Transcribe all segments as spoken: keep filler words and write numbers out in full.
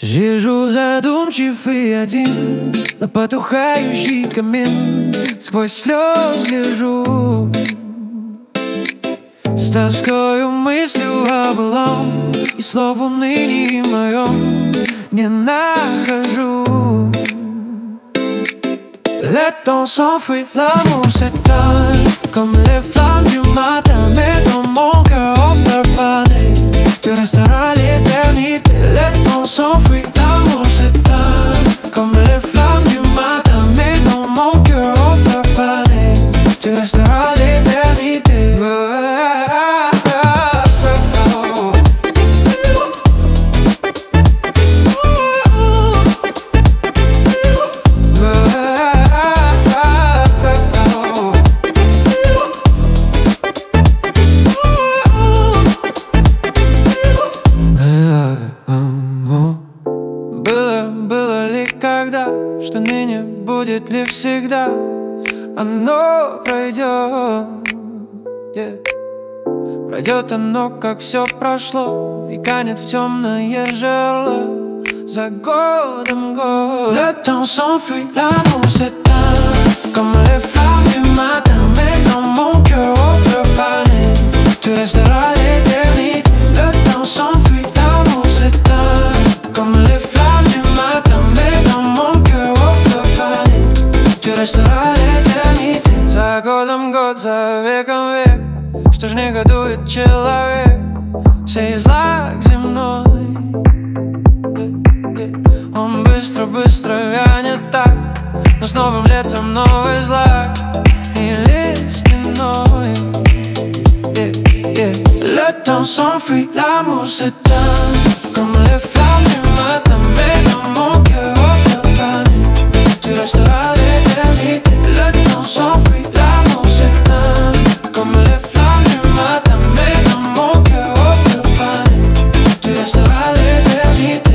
Сижу задумчив и один на потухающий камин, сквозь слез гляжу, с тоскою мыслью о былом и слов в унынии моем не нахожу. Le temps s'enfuit, l'amour s'éteint comme les flammes du matin, mais dans mon cœur au fleur fané, tu resteras l'éternité. Le temps s'enfuit, l'amour s'éteint comme les flammes du matin, mais dans mon cœur au fleur fané, tu resteras l'éternité. Было, было ли когда, что ныне будет ли всегда? Оно пройдет, yeah. Пройдет оно, как все прошло, и канет в темное жерло за годом год. Le temps s'enfuit, l'amour s'éteint comme les flammes du matin, mais dans mon cœur au fleur fané, tu resteras l'éternité. Le temps s'enfuit, l'amour s'éteint comme les flammes du matin, mais dans mon cœur au fleur fané, tu resteras l'éternité. За годом год, за веком век, что ж негодует человек, сей злак земной. Он быстро-быстро вянет так, но с новым летом новый злак и лиственной. Le temps s'enfuit, l'amour s'éteint comme les flammes du matin, mais dans mon cœur au fleur fané, tu resteras l'éternité. Le temps s'enfuit, l'amour s'éteint comme les flammes du matin, mais dans mon cœur au fleur fané, tu resteras l'éternité.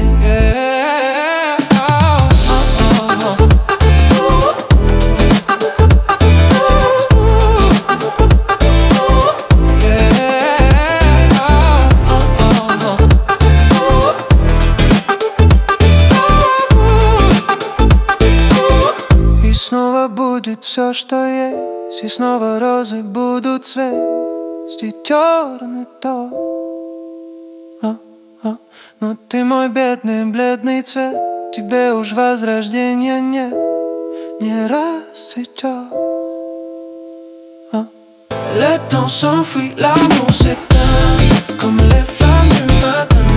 Снова будет все, что есть, и снова розы будут цвесть, и черный тон. а, а. Но ты мой бедный бледный цвет, тебе уж возрождения нет, не расцветет. а. Le temps s'enfuit, l'amour s'éteint comme les flammes du matin.